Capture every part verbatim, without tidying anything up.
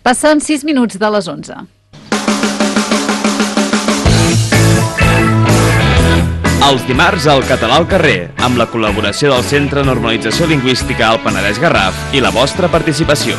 Passen sis minuts de les onze. Els dimarts al Català al carrer, amb la col·laboració del Centre de Normalització Lingüística al Penedès Garraf i la vostra participació.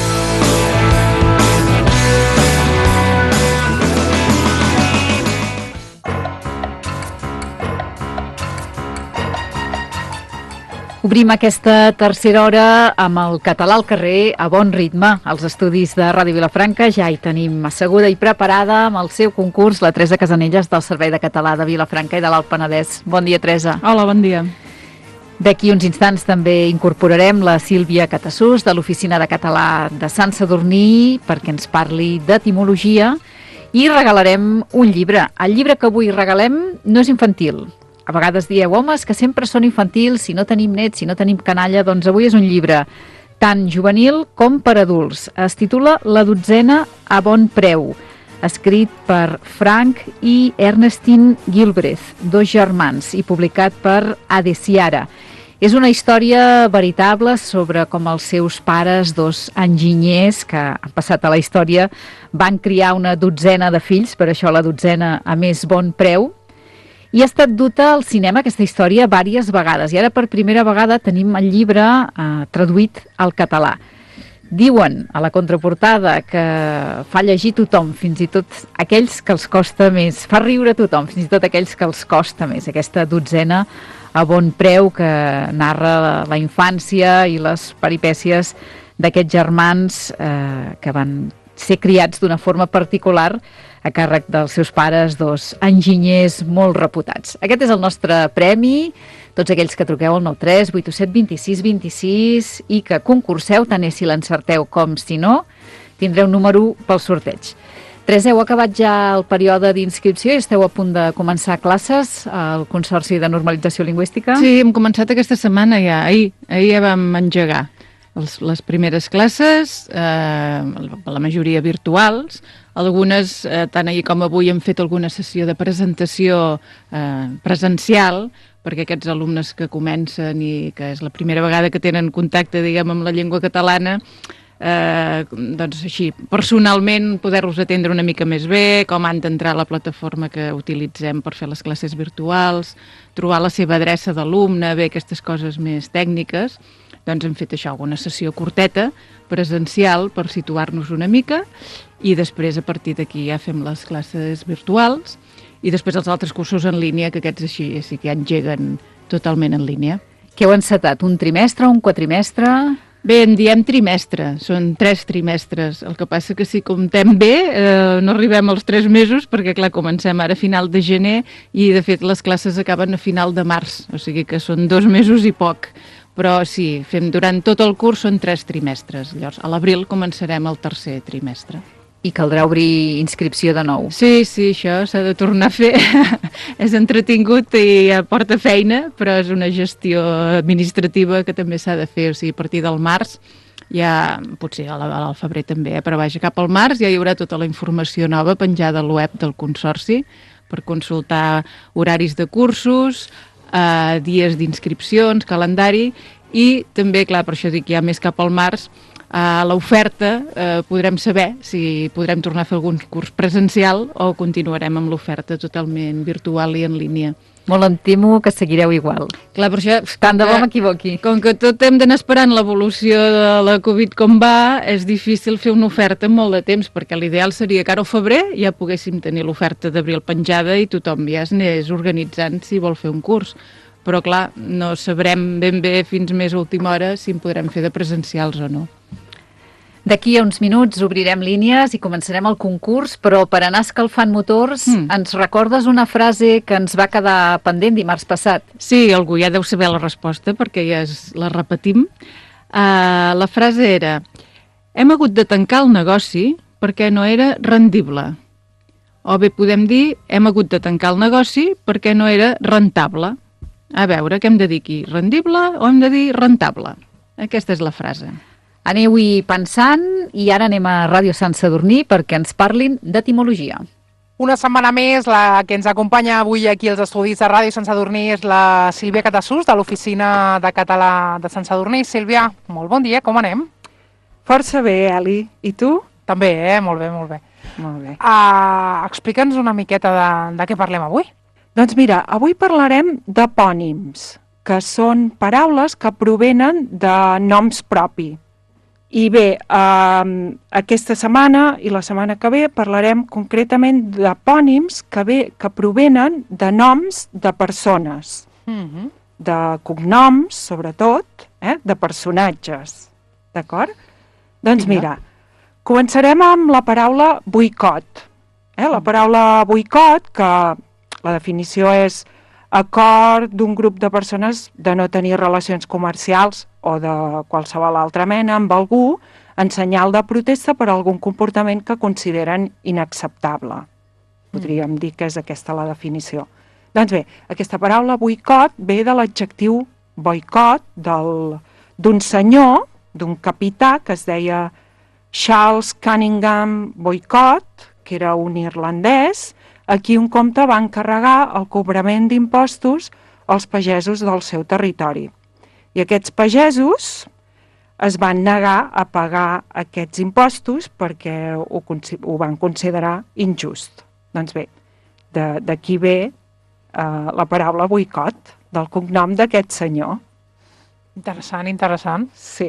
Obrim aquesta tercera hora amb el Català al carrer a bon ritme. Als estudis de Ràdio Vilafranca ja hi tenim asseguda i preparada amb el seu concurs la Teresa Casanelles del Servei de Català de Vilafranca i de l'Alt Penedès. Bon dia, Teresa. Hola, bon dia. D'aquí uns instants també incorporarem la Sílvia Catassús de l'Oficina de Català de Sant Sadurní perquè ens parli d'etimologia i regalarem un llibre. El llibre que avui regalem no és infantil. A vegades dieu, homes, que sempre són infantils, si no tenim nets, si no tenim canalla, doncs avui és un llibre tant juvenil com per adults. Es titula La dotzena a bon preu, escrit per Frank i Ernestine Gilbreth, dos germans, i publicat per Adesiara. És una història veritable sobre com els seus pares, dos enginyers que han passat a la història, van criar una dotzena de fills, per això la dotzena a més bon preu, i ha estat duta al cinema aquesta història diverses vegades. I ara per primera vegada tenim el llibre eh, traduït al català. Diuen a la contraportada que fa llegir tothom, fins i tot aquells que els costa més. Fa riure tothom, fins i tot aquells que els costa més. Aquesta dotzena a bon preu que narra la infància i les peripècies d'aquests germans eh, que van ser criats d'una forma particular a càrrec dels seus pares, dos enginyers molt reputats. Aquest és el nostre premi. Tots aquells que truqueu al nou tres vuit set dos sis dos sis i que concurseu, tant és si l'encerteu com si no, tindreu un número pel sorteig. Teresa, heu acabat ja el període d'inscripció i esteu a punt de començar classes al Consorci de Normalització Lingüística? Sí, hem començat aquesta setmana ja. Ahir, ahir ja vam engegar els, les primeres classes, eh, la majoria virtuals. Algunes, eh, tant ahir com avui, hem fet alguna sessió de presentació eh, presencial, perquè aquests alumnes que comencen i que és la primera vegada que tenen contacte, diguem, amb la llengua catalana, eh, doncs així, personalment poder-los atendre una mica més bé, com han d'entrar a la plataforma que utilitzem per fer les classes virtuals, trobar la seva adreça d'alumne, bé, aquestes coses més tècniques. Doncs hem fet això, alguna sessió curteta, presencial, per situar-nos una mica, i després a partir d'aquí ja fem les classes virtuals i després els altres cursos en línia, que aquests així sí que ja engeguen totalment en línia. Què heu encetat? Un trimestre, un quatrimestre? Bé, en diem trimestre, són tres trimestres. El que passa que si comptem bé eh, no arribem als tres mesos perquè, clar, comencem ara a final de gener i, de fet, les classes acaben a final de març, o sigui que són dos mesos i poc. Però sí, fem durant tot el curs són tres trimestres. Llavors, a l'abril començarem el tercer trimestre. I caldrà obrir inscripció de nou. Sí, sí, això s'ha de tornar a fer. És entretingut i aporta feina, però és una gestió administrativa que també s'ha de fer. O sigui, a partir del març, ja, potser al febrer també, eh? Però vaja, cap al març ja hi haurà tota la informació nova penjada al web del Consorci per consultar horaris de cursos, eh, dies d'inscripcions, calendari, i també, clar, per això dic ja més cap al març, a l'oferta eh, podrem saber si podrem tornar a fer algun curs presencial o continuarem amb l'oferta totalment virtual i en línia. Molt em temo que seguireu igual. Clar, per això, tant de bo m'equivoqui. Com que tot hem d'anar esperant l'evolució de la Covid com va, és difícil fer una oferta en molt de temps, perquè l'ideal seria que ara al febrer ja poguéssim tenir l'oferta d'abril penjada i tothom ja es n'és organitzant si vol fer un curs. Però clar, no sabrem ben bé fins més a última hora si en podrem fer de presencials o no. D'aquí a uns minuts obrirem línies i començarem el concurs, però per anar escalfant motors, mm. ens recordes una frase que ens va quedar pendent dimarts passat? Sí, algú ja deu saber la resposta perquè ja es, la repetim. Uh, la frase era: hem hagut de tancar el negoci perquè no era rendible. O bé podem dir: hem hagut de tancar el negoci perquè no era rentable. A veure, què hem de dir aquí? Rendible o hem de dir rentable? Aquesta és la frase. Aneu-hi pensant i ara anem a Ràdio Sant Sadurní perquè ens parlin d'etimologia. Una setmana més, la que ens acompanya avui aquí als estudis de Ràdio Sant Sadurní és la Sílvia Catassús, de l'Oficina de Català de Sant Sadurní. Sílvia, molt bon dia, com anem? Força bé, Eli. I tu? També, eh? Molt bé, molt bé. Molt bé. Uh, Explica'ns una miqueta de, de què parlem avui. Doncs mira, avui parlarem d'epònims, que són paraules que provenen de noms propi. I bé, eh, aquesta setmana i la setmana que ve parlarem concretament d'epònims que, ve, que provenen de noms de persones, Mm-hmm. de cognoms, sobretot, eh, de personatges. D'acord? Doncs Vinga. mira, començarem amb la paraula boicot. Eh? La paraula boicot, que la definició és acord d'un grup de persones de no tenir relacions comercials o de qualsevol altra mena amb algú en senyal de protesta per algun comportament que consideren inacceptable. Podríem dir que és aquesta la definició. Doncs bé, aquesta paraula boicot ve de l'adjectiu boicot del- d'un senyor, d'un capità que es deia Charles Cunningham Boycott, que era un irlandès, a qui un comte va encarregar el cobrament d'impostos als pagesos del seu territori. I aquests pagesos es van negar a pagar aquests impostos perquè ho, consi- ho van considerar injust. Doncs bé, de- d'aquí ve eh, la paraula boicot, del cognom d'aquest senyor. Interessant, interessant. Sí.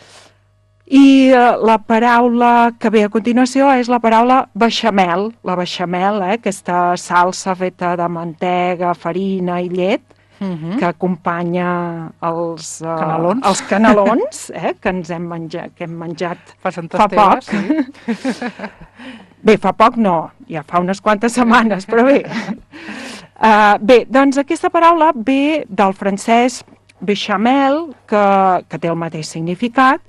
I eh, la paraula que ve a continuació és la paraula beixamel. La beixamel, eh, aquesta salsa feta de mantega, farina i llet, Mm-hmm. que acompanya els, eh, Canelons. els canelons, eh, que ens hem menjat, que hem menjat Fa santes fa poc. teves, sí. Bé, fa poc no, ja fa unes quantes setmanes, però bé. Uh, bé, doncs aquesta paraula ve del francès bechamel, que, que té el mateix significat,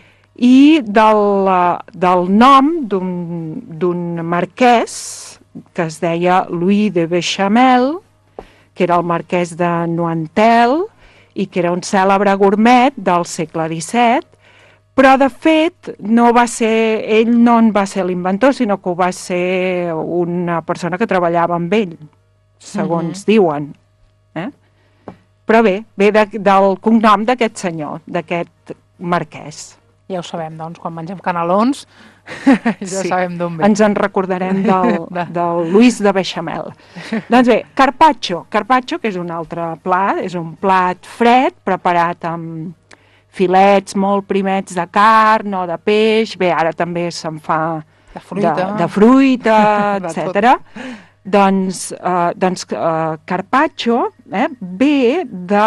i del, uh, del nom d'un d'un marquès que es deia Louis de Bechamel, que era el marquès de Nointel i que era un cèlebre gourmet del segle disset, però de fet no va ser, ell no en va ser l'inventor, sinó que ho va ser una persona que treballava amb ell, segons Mhm. diuen. Eh? Però bé, ve de, del cognom d'aquest senyor, d'aquest marquès. Ja ho sabem, doncs, quan mengem canelons ja Sí. sabem d'on ve. Ens en recordarem del, De- del Luis de Bechamel. Doncs bé, carpaccio. Carpaccio, que és un altre plat, és un plat fred, preparat amb filets molt primets de carn o de peix. Bé, ara també se'n fa De fruita. de, de fruita, De etcètera. Doncs, eh, doncs eh, carpaccio eh, ve de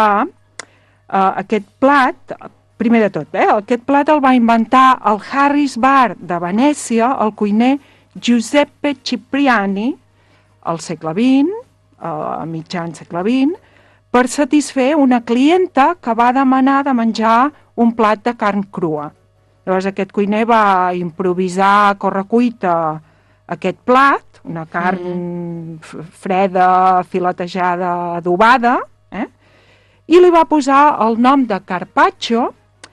eh, aquest plat, primer de tot, eh, aquest plat el va inventar el Harris Bar de Venècia, el cuiner Giuseppe Cipriani, al segle vint, eh, a mitjan segle vint, per satisfer una clienta que va demanar de menjar un plat de carn crua. Llavors aquest cuiner va improvisar a correcuita aquest plat, una carn f- freda, filetejada, adobada, eh? I li va posar el nom de carpaccio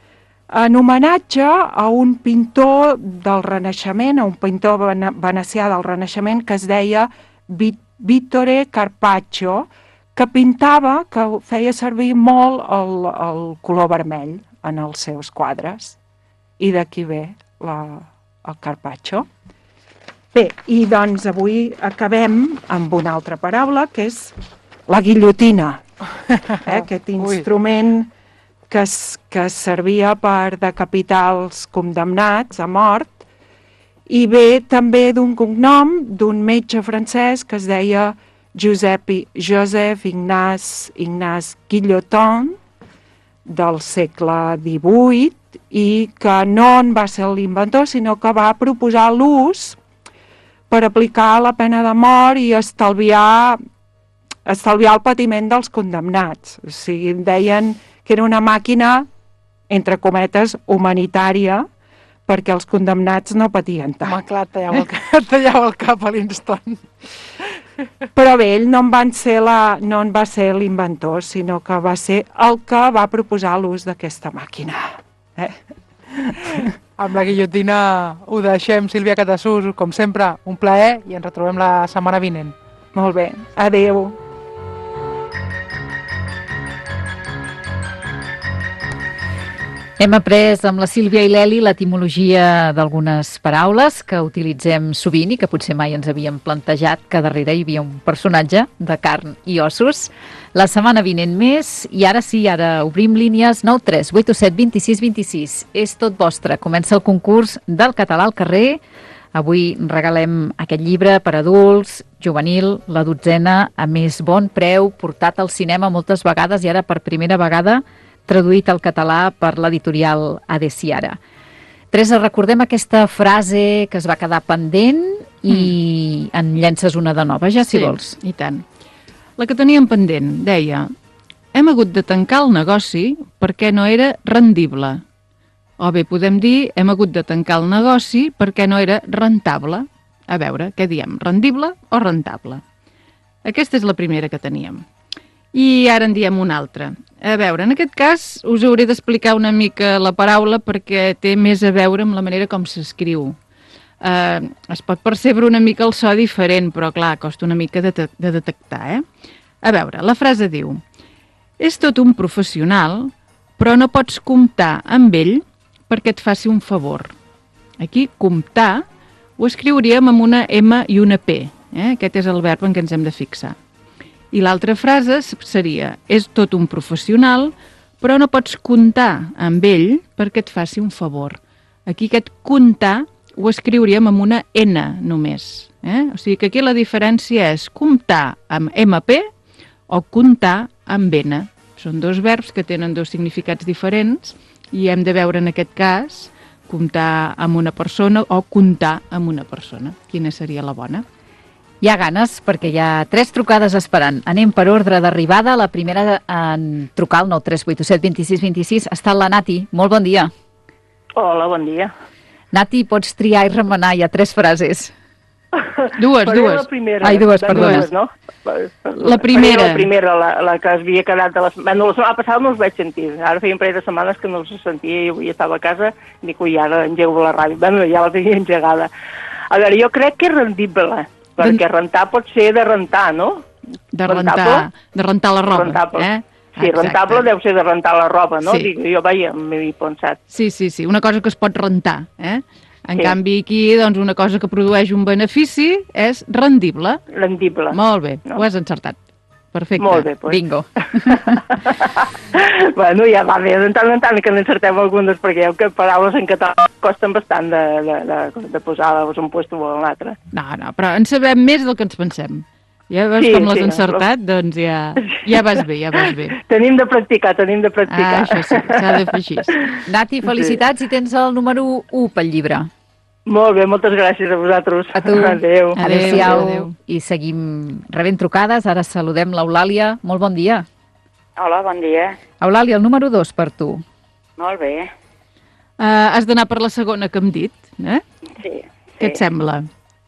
en homenatge a un pintor del Renaixement, a un pintor vene- venecià del Renaixement que es deia Vi- Vittore Carpaccio, que pintava, que feia servir molt el, el color vermell en els seus quadres. I d'aquí ve la, el carpaccio. Bé, i doncs avui acabem amb una altra paraula, que és la guillotina. Eh? Aquest instrument que, es, que servia per decapitar els condemnats a mort, i ve també d'un cognom d'un metge francès que es deia Giuseppe, Joseph Ignace, Ignace Guillotin, del segle divuit, i que no en va ser l'inventor, sinó que va proposar l'ús per aplicar la pena de mort i estalviar, estalviar el patiment dels condemnats. O sigui, deien que era una màquina, entre cometes, humanitària, perquè els condemnats no patien tant. Home, clar, et tallava el, cap- et tallava el cap a l'instant. Però bé, ell no en, van ser la, no en va ser l'inventor, sinó que va ser el que va proposar l'ús d'aquesta màquina. Eh? Amb la guillotina ho deixem, Sílvia Catasús, com sempre, un plaer i ens retrobem la setmana vinent. Molt bé, adeu. Hem après amb la Sílvia i l'Eli l'etimologia d'algunes paraules que utilitzem sovint i que potser mai ens havíem plantejat que darrere hi havia un personatge de carn i ossos. La setmana vinent més, i ara sí, ara obrim línies nou tres vuit set dos sis dos sis. És tot vostre. Comença el concurs del català al carrer. Avui regalem aquest llibre per adults, juvenil, la dotzena, a més bon preu, portat al cinema moltes vegades i ara per primera vegada traduït al català per l'editorial Adesiara. Teresa, recordem aquesta frase que es va quedar pendent i mm. en llences una de nova, ja, si sí, vols. I tant. La que teníem pendent deia: hem hagut de tancar el negoci perquè no era rendible. O bé podem dir, hem hagut de tancar el negoci perquè no era rentable. A veure, què diem? Rendible o rentable? Aquesta és la primera que teníem. I ara en diem una altra. A veure, en aquest cas us hauré d'explicar una mica la paraula perquè té més a veure amb la manera com s'escriu. Eh, es pot percebre una mica el so diferent, però clar, costa una mica de, de detectar, eh? A veure, la frase diu: és tot un professional, però no pots comptar amb ell perquè et faci un favor. Aquí, comptar, ho escriuríem amb una M i una P. Eh? Aquest és el verb en què ens hem de fixar. I l'altra frase seria: és tot un professional, però no pots comptar amb ell perquè et faci un favor. Aquí aquest comptar ho escriuríem amb una N només. Eh? O sigui que aquí la diferència és comptar amb M P o comptar amb N. Són dos verbs que tenen dos significats diferents i hem de veure en aquest cas comptar amb una persona o comptar amb una persona. Quina seria la bona? Hi ha ganes, perquè hi ha tres trucades esperant. Anem per ordre d'arribada. La primera en trucar al nou tres vuit set dos sis dos sis ha estat la Nati. Molt bon dia. Hola, bon dia. Nati, pots triar i remenar. Hi ha tres frases. Dues, Faré dues. La primera. Ai, dues, perdona. Dues, no? La primera. Faré la primera, la, la que es havia quedat... A les... Bueno, la setmana passada no els vaig sentir. Ara feia un parell de setmanes que no els sentia i avui estava a casa i dic, ui, ara engego la ràdio. Bueno, ja la tenia engegada. A veure, jo crec que és rendible. Perquè rentar pot ser de rentar, no? De rentar, de rentar la roba, rentable. eh? Sí, Exacte. rentable deu ser de rentar la roba, no? Sí. Dic, jo, vaja, m'he pensat. Sí, sí, sí, una cosa que es pot rentar, eh? En Sí. canvi aquí, doncs, una cosa que produeix un benefici és rendible. Rendible. Molt bé, No. ho has encertat. Perfecte. Molt bé, doncs. Bingo. Bueno, ja va bé, de tant en tant que n'encertem algunes, perquè que paraules en català costen bastant de, de, de, de posar-les un puesto o un altre. No, no, però en sabem més del que ens pensem. Ja veus Sí, com l'has sí, encertat? Però... Doncs ja, ja vas bé, ja vas bé. Tenim de practicar, tenim de practicar. Ah, això sí, s'ha de fer així. Nati, felicitats i tens el número u pel llibre. Molt bé, moltes gràcies a vosaltres. A tu. Adéu. Adéu-siau. adéu. I seguim rebent trucades. Ara saludem l'Eulàlia. Molt bon dia. Hola, bon dia. Eulàlia, el número dos per tu. Molt bé. Uh, has d'anar per la segona que hem dit, eh? Sí. Què et sembla?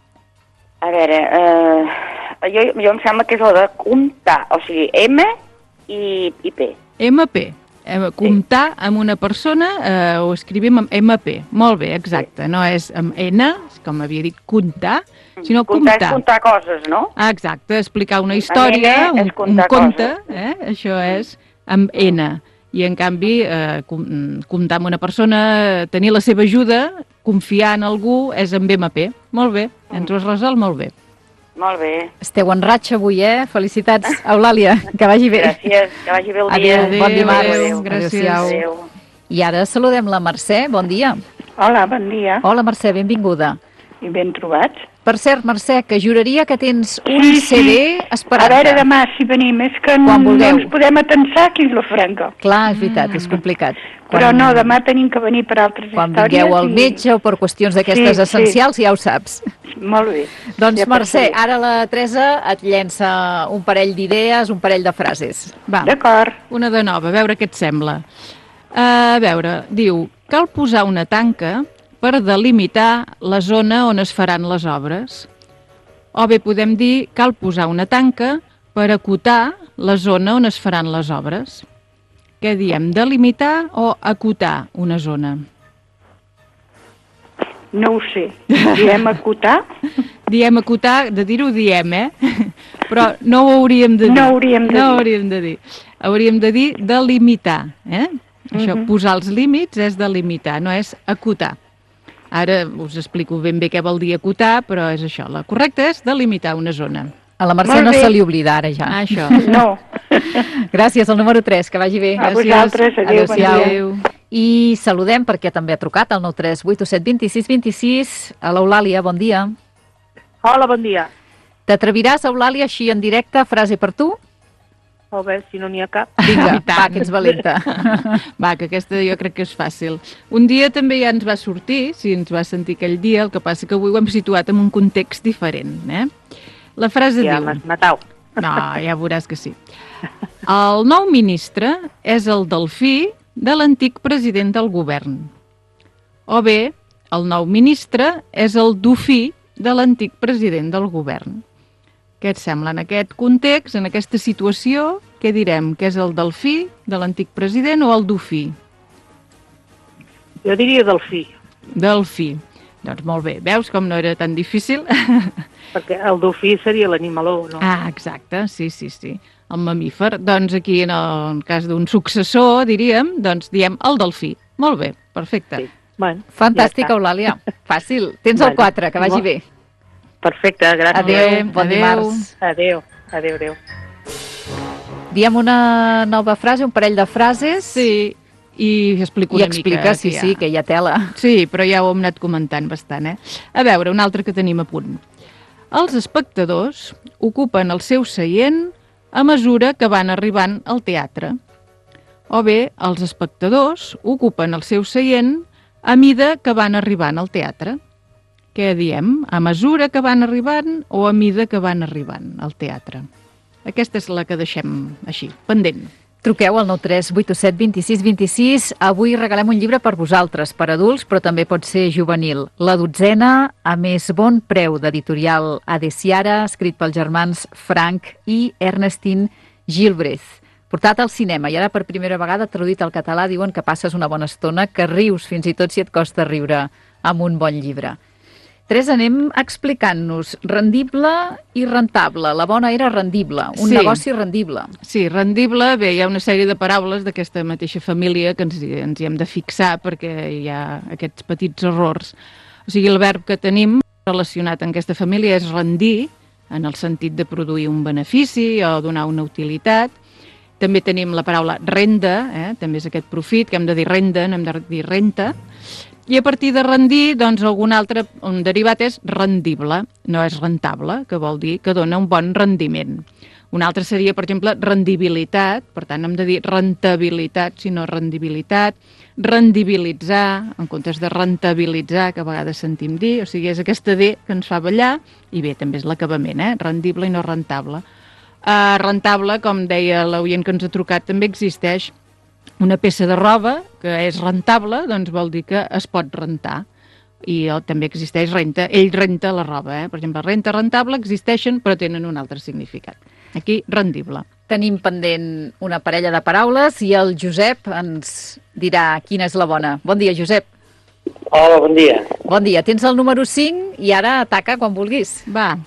A veure, eh, jo, jo em sembla que és la de comptar, o sigui, M i, i P. M P. Eh, comptar amb una persona eh, ho escrivim amb M P. Molt bé, exacte. No és amb N, com havia dit, comptar, sinó Comptar comptar. és comptar coses, no? Ah, exacte, explicar una història, N un, és comptar un conte, coses. eh? Això és amb N. I en canvi, eh, com- comptar amb una persona, tenir la seva ajuda, confiar en algú, és amb M P. Molt bé, ens ho has resolt molt bé. Molt bé. Esteu en ratxa avui, eh? Felicitats, Eulàlia. Que vagi bé. Gràcies, que vagi bé el dia. Adéu, bon dimarts. adéu, gràcies. Adéu-siau. Adéu. I ara saludem la Mercè. Bon dia. Hola, bon dia Hola, Mercè, benvinguda. i ben trobats. Per cert, Mercè, que juraria que tens un Sí, C D sí. A esperant. veure, demà, si venim, és que Quan no vulgueu. ens podem atensar aquí a Vilafranca. Clar, és veritat, és complicat. Però no, demà tenim que venir per altres Quan històries. vingueu al i- metge o per qüestions d'aquestes Sí, sí. essencials, ja ho saps. Molt bé. Doncs, Ja Mercè, passaré. ara la Teresa et llença un parell d'idees, un parell de frases. Va, D'acord. una de nova, a veure què et sembla. A veure, diu, cal posar una tanca per delimitar la zona on es faran les obres. O bé podem dir, cal posar una tanca per acotar la zona on es faran les obres. Què diem, delimitar o acotar una zona? No ho sé. Diem acotar? Diem acotar, de dir-ho diem, eh? Però no ho hauríem de dir. No hauríem de no dir. hauríem de dir. Hauríem de dir delimitar, eh? Això, Mhm. posar els límits és delimitar, no és acotar. Ara us explico ben bé què vol dir acotar, però és això. La correcta és delimitar una zona. A la Mercè Molt no bé. se li oblida ara ja. Ah, això. No. Gràcies, el número tres, que vagi bé. A vosaltres, adéu, bon dia. Adéu. I saludem, perquè també ha trucat, el nou tres vuit set dos sis dos sis. A l'Eulàlia, bon dia. Hola, bon dia. T'atreviràs, Eulàlia, així en directe, frase per tu? A veure, si no n'hi ha cap. Vinga, I tant. va, que ets valenta. Va, que aquesta jo crec que és fàcil. Un dia també ja ens va sortir, si ens va sentir aquell dia, el que passa que avui ho hem situat en un context diferent, eh? La frase Ja diu... m'has matat. No, ja veuràs que sí. El nou ministre és el delfí de l'antic president del govern. O bé, el nou ministre és el dofí de l'antic president del govern. Què et sembla? En aquest context, en aquesta situació, què direm? Que és el delfí de l'antic president o el dofí? Jo diria delfí, Delfí. Doncs molt bé. Veus com no era tan difícil? perquè el dofí seria l'animaló, no? Ah, exacte, sí, sí, sí. El mamífer. Doncs aquí, en el cas d'un successor, diríem, doncs diem el delfí. Molt bé, perfecte. Sí. Bueno, Fantàstic, ja està. Eulàlia. Fàcil. Tens el Vale. quatre, que vagi Bo. bé. Perfecte, gràcies. Adéu, bon Adéu. dimarts. Adéu, adéu, adéu. Diem una nova frase, un parell de frases. Sí, i explico I una explica, mica. sí, que sí, que hi ha tela. Sí, però ja ho hem anat comentant bastant, eh? A veure, un altre que tenim a punt. Els espectadors ocupen el seu seient a mesura que van arribant al teatre. O bé, els espectadors ocupen el seu seient a mida que van arribant al teatre. Què diem? A mesura que van arribant o a mida que van arribant al teatre? Aquesta és la que deixem així, pendent. Truqueu al nou tres vuit set dos sis dos sis. Avui regalem un llibre per vosaltres, per adults, però també pot ser juvenil. La dotzena a més bon preu, d'editorial Adesiara, escrit pels germans Frank i Ernestine Gilbreth. Portat al cinema i ara per primera vegada traduït al català, diuen que passes una bona estona, que rius fins i tot si et costa riure amb un bon llibre. Tres, anem explicant-nos. Rendible i rentable. La bona era rendible, un Sí. negoci rendible. Sí, rendible, bé, hi ha una sèrie de paraules d'aquesta mateixa família que ens, ens hi hem de fixar perquè hi ha aquests petits errors. O sigui, el verb que tenim relacionat en aquesta família és rendir, en el sentit de produir un benefici o donar una utilitat. També tenim la paraula renda, eh? També és aquest profit, que hem de dir renda, no hem de dir renta. I a partir de rendir, doncs algun altre, un derivat és rendible, no és rentable, que vol dir que dona un bon rendiment. Un altre seria, per exemple, rendibilitat, per tant hem de dir rentabilitat, sinó rendibilitat, rendibilitzar, en comptes de rentabilitzar, que a vegades sentim dir, o sigui, és aquesta D que ens fa ballar, i bé, també és l'acabament, eh? Rendible i no rentable. Uh, rentable, com deia l'oient que ens ha trucat, també existeix una peça de roba que és rentable, doncs vol dir que es pot rentar. I el, també existeix renta. Ell renta la roba, eh? Per exemple, renta, rentable, existeixen, però tenen un altre significat. Aquí, rendible. Tenim pendent una parella de paraules i el Josep ens dirà quina és la bona. Bon dia, Josep. Hola, bon dia. Bon dia. Tens el número cinc i ara ataca quan vulguis. Va.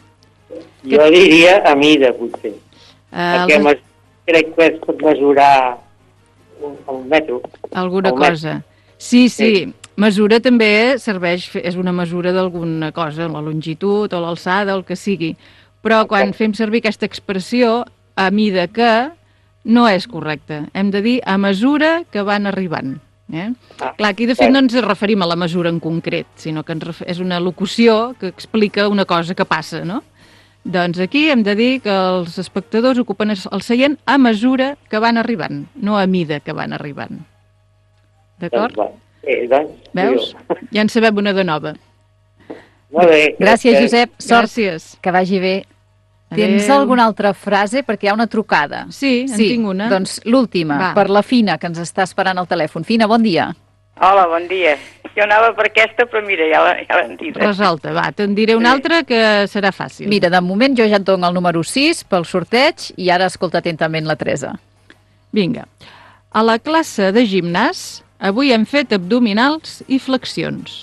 Jo diria a mida, potser. Uh, Perquè mes... crec que es pot mesurar un, un metro. Alguna un metro. cosa. Sí, sí. Mesura també serveix, és una mesura d'alguna cosa, la longitud o l'alçada o el que sigui. Però quan fem servir aquesta expressió, a mida que, no és correcte. Hem de dir a mesura que van arribant. Eh? Ah, Clar, aquí de fet no ens referim a la mesura en concret, sinó que ens ref... és una locució que explica una cosa que passa, no? Doncs aquí hem de dir que els espectadors ocupen el seient a mesura que van arribant, no a mida que van arribant. D'acord? Doncs, va. Eh, doncs, Veus? Ja en sabem una de nova. Molt bé. Gràcies, Josep. Sort. Gràcies. Que vagi bé. Tens Adéu. alguna altra frase? Perquè hi ha una trucada. Sí, en tinc una. Doncs l'última, Va. per la Fina, que ens està esperant al telèfon. Fina, bon dia. Hola, bon dia. Jo anava per aquesta, però mira, ja la- ja l'hem dit. Resolta, va, te'n diré una altra que serà fàcil. Mira, de moment jo ja et dono el número sis pel sorteig i ara escolta atentament la Teresa. Vinga. A la classe de gimnàs avui hem fet abdominals i flexions.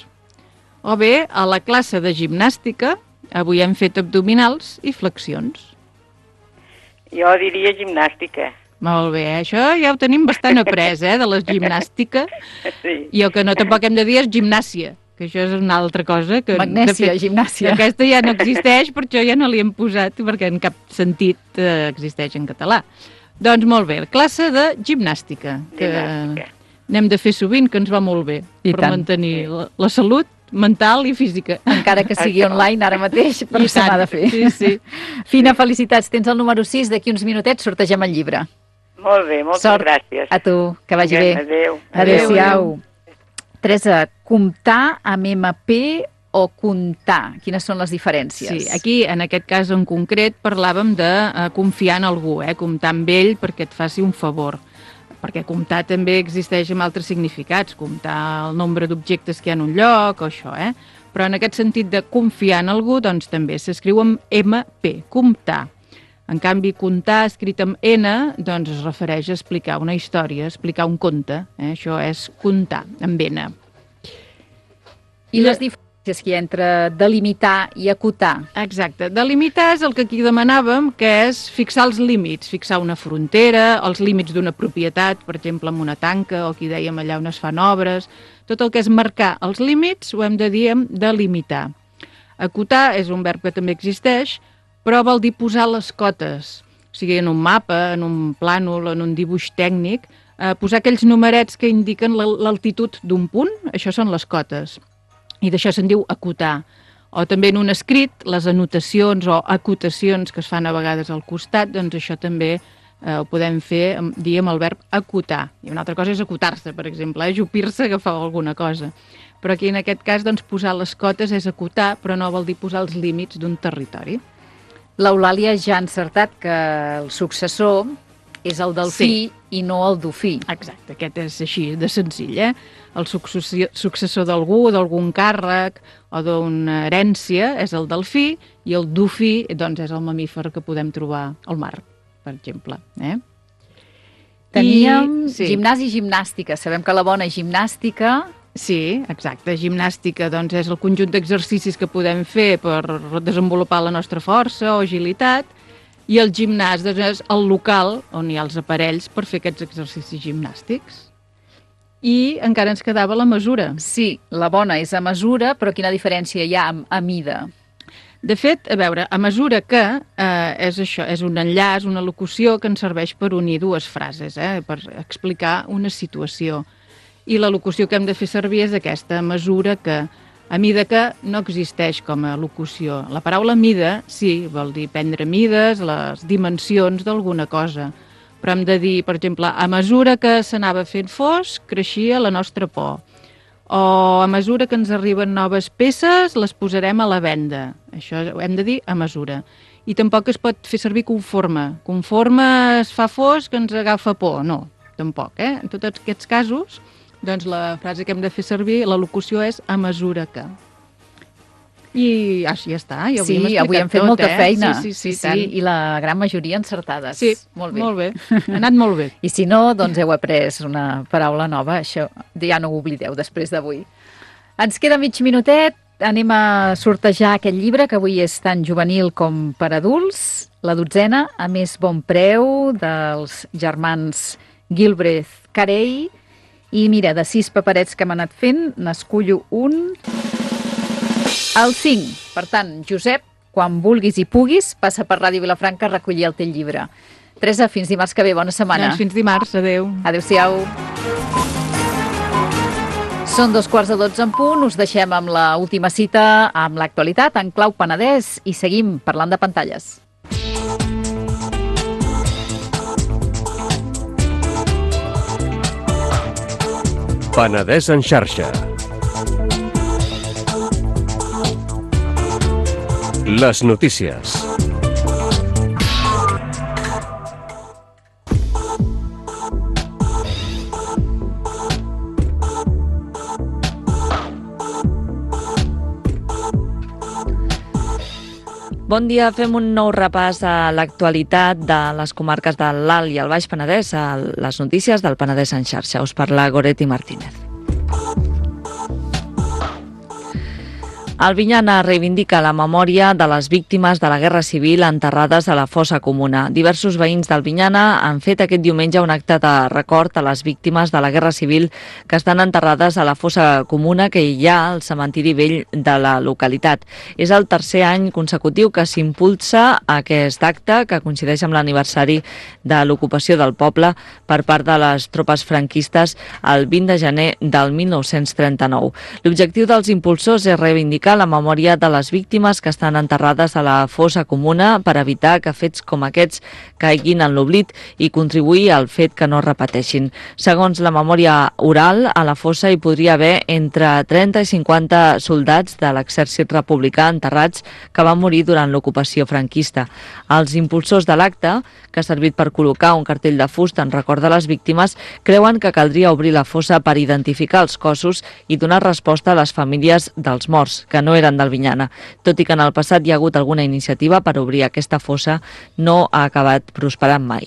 O bé, a la classe de gimnàstica avui hem fet abdominals i flexions. Jo diria gimnàstica. Molt bé, això ja ho tenim bastant après, eh, de la gimnàstica. Sí. I el que no tampoc hem de dir és gimnàsia, que això és una altra cosa. Que, Magnèsia, gimnàsia. Aquesta ja no existeix, per això ja no l'hi hem posat, perquè en cap sentit eh, existeix en català. Doncs molt bé, classe de gimnàstica, que Gimnàstica. n'hem de fer sovint, que ens va molt bé, I per tant. mantenir la, la salut mental i física. Encara que sigui online ara mateix, però I se tant, n'ha de fer. sí, sí. Fina, felicitats. Tens el número sis, d'aquí uns minutets sortegem el llibre. Molt bé, moltes Sort gràcies. a tu, que vagi Vinga, bé. adéu. Adéu-siau. Teresa, comptar amb ema pe o comptar? Quines són les diferències? Sí, aquí, en aquest cas en concret, parlàvem de eh, confiar en algú, eh, comptar amb ell perquè et faci un favor. Perquè comptar també existeix amb altres significats, comptar el nombre d'objectes que hi ha en un lloc o això, eh? Però en aquest sentit de confiar en algú, doncs també s'escriu amb ema pe, comptar. En canvi, comptar, escrit amb ena, doncs es refereix a explicar una història, a explicar un conte. Eh? Això és comptar, amb ena. I les diferències que hi ha entre delimitar i acotar? Exacte. Delimitar és el que aquí demanàvem, que és fixar els límits, fixar una frontera, els límits d'una propietat, per exemple, amb una tanca, o aquí dèiem allà on es fan obres. Tot el que és marcar els límits ho hem de dir amb delimitar. Acotar és un verb que també existeix, però vol dir posar les cotes, o sigui, en un mapa, en un plànol, en un dibuix tècnic, eh, posar aquells numerets que indiquen l'altitud d'un punt, això són les cotes. I d'això se'n diu acotar. O també en un escrit, les anotacions o acotacions que es fan a vegades al costat, doncs això també eh, ho podem fer, diguem, el verb acotar. I una altra cosa és acotar-se, per exemple, eh? Ajupir-se, agafar alguna cosa. Però aquí, en aquest cas, doncs, posar les cotes és acotar, però no vol dir posar els límits d'un territori. L'Eulàlia ja ha encertat que el successor és el del Sí. fi i no el dofí. Exacte, aquest és així, de senzill, eh? El successor, successor d'algú, d'algun càrrec o d'una herència és el del fi i el dofí, doncs, és el mamífer que podem trobar al mar, per exemple. Eh? Teníem I, sí. gimnàs i gimnàstica. Sabem que la bona gimnàstica... Sí, exacte. Gimnàstica doncs, és el conjunt d'exercicis que podem fer per desenvolupar la nostra força o agilitat, i el gimnàs doncs, és el local on hi ha els aparells per fer aquests exercicis gimnàstics. I encara ens quedava la mesura. Sí, la bona és a mesura, però quina diferència hi ha amb a mida? De fet, a veure, a mesura que eh, és això, és un enllaç, una locució que ens serveix per unir dues frases, eh, per explicar una situació. I la locució que hem de fer servir és aquesta, a mesura que, a mida que no existeix com a locució. La paraula mida, sí, vol dir prendre mides, les dimensions d'alguna cosa. Però hem de dir, per exemple, a mesura que s'anava fent fosc, creixia la nostra por. O a mesura que ens arriben noves peces, les posarem a la venda. Això ho hem de dir a mesura. I tampoc es pot fer servir conforme. Conforme es fa fosc, ens agafa por. No, tampoc. Eh? En tots aquests casos, doncs la frase que hem de fer servir, la locució és a mesura que. I així ja està. I avui Sí, avui hem fet tot, molta eh? feina. Sí, sí, sí, sí, sí, i la gran majoria encertades. Sí, molt bé. molt bé. Ha anat molt bé. I si no, doncs heu après una paraula nova. Això ja no ho oblideu després d'avui. Ens queda mig minutet. Anem a sortejar aquest llibre, que avui és tan juvenil com per adults. La dotzena, a més bon preu, dels germans Gilbreth Carey. I mira, de sis paperets que hem anat fent, n'escullo un... El cinc. Per tant, Josep, quan vulguis i puguis, passa per Ràdio Vilafranca a recollir el teu llibre. Teresa, fins dimarts que ve. Bona setmana. Doncs fins dimarts. Adéu. Adéu-siau. Són dos quarts de dotze en punt. Us deixem amb la última cita amb l'actualitat en clau Penedès i seguim parlant de pantalles. Penedès en xarxa. Les notícies. Bon dia, fem un nou repàs a l'actualitat de les comarques de l'Alt i el Baix Penedès, a les notícies del Penedès en xarxa. Us parla Goretti Martínez. Albinyana reivindica la memòria de les víctimes de la Guerra Civil enterrades a la fossa comuna. Diversos veïns d'Albinyana han fet aquest diumenge un acte de record a les víctimes de la Guerra Civil que estan enterrades a la fossa comuna que hi ha al cementiri vell de la localitat. És el tercer any consecutiu que s'impulsa aquest acte, que coincideix amb l'aniversari de l'ocupació del poble per part de les tropes franquistes el vint de gener del mil nou-cents trenta-nou. L'objectiu dels impulsors és reivindicar la memòria de les víctimes que estan enterrades a la fossa comuna per evitar que fets com aquests caiguin en l'oblit i contribuir al fet que no es repeteixin. Segons la memòria oral, a la fossa hi podria haver entre trenta i cinquanta soldats de l'exèrcit republicà enterrats que van morir durant l'ocupació franquista. Els impulsors de l'acte, que ha servit per col·locar un cartell de fusta en record de les víctimes, creuen que caldria obrir la fossa per identificar els cossos i donar resposta a les famílies dels morts, que no eren d'Albinyana. Tot i que en el passat hi ha hagut alguna iniciativa per obrir aquesta fossa, no ha acabat prosperant mai.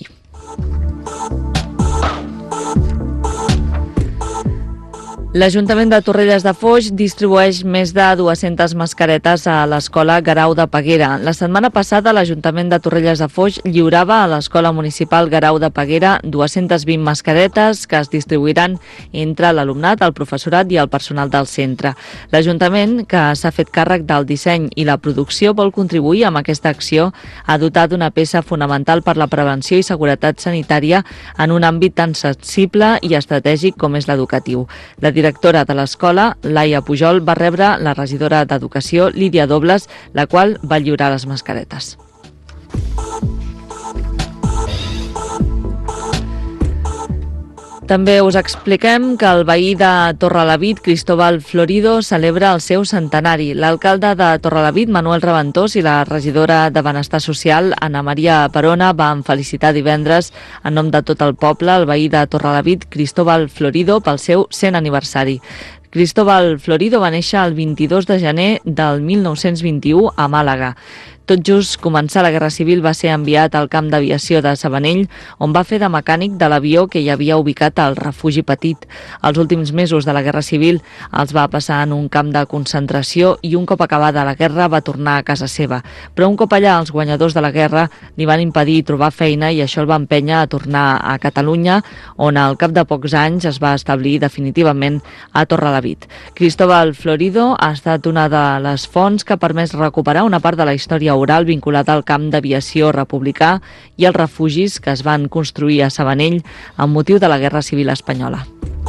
L'Ajuntament de Torrelles de Foix distribueix més de dues-centes mascaretes a l'Escola Guerau de Peguera. La setmana passada l'Ajuntament de Torrelles de Foix lliurava a l'Escola Municipal Guerau de Peguera dues-centes vint mascaretes que es distribuiran entre l'alumnat, el professorat i el personal del centre. L'Ajuntament, que s'ha fet càrrec del disseny i la producció, vol contribuir amb aquesta acció a dotar d'una peça fonamental per la prevenció i seguretat sanitària en un àmbit tan sensible i estratègic com és l'educatiu. La directora de l'escola, Laia Pujol, va rebre la regidora d'Educació, Lídia Dobles, la qual va lliurar les mascaretes. També us expliquem que el veí de Torrelavit, Cristóbal Florido, celebra el seu centenari. L'alcalde de Torrelavit, Manuel Reventós, i la regidora de Benestar Social, Ana Maria Perona, van felicitar divendres, en nom de tot el poble, el veí de Torrelavit, Cristóbal Florido, pel seu cent aniversari. Cristóbal Florido va néixer el vint-i-dos de gener del mil nou-cents vint-i-u a Màlaga. Tot just començar la Guerra Civil va ser enviat al camp d'aviació de Sabanell, on va fer de mecànic de l'avió que hi havia ubicat al refugi petit. Els últims mesos de la Guerra Civil els va passar en un camp de concentració i un cop acabada la guerra va tornar a casa seva. Però un cop allà els guanyadors de la guerra li van impedir trobar feina i això el va empènyer a tornar a Catalunya, on al cap de pocs anys es va establir definitivament a Torrelavit. Cristóbal Florido ha estat una de les fonts que ha permès recuperar una part de la història oral vinculada al camp d'aviació republicà i als refugis que es van construir a Sabanell amb motiu de la Guerra Civil espanyola.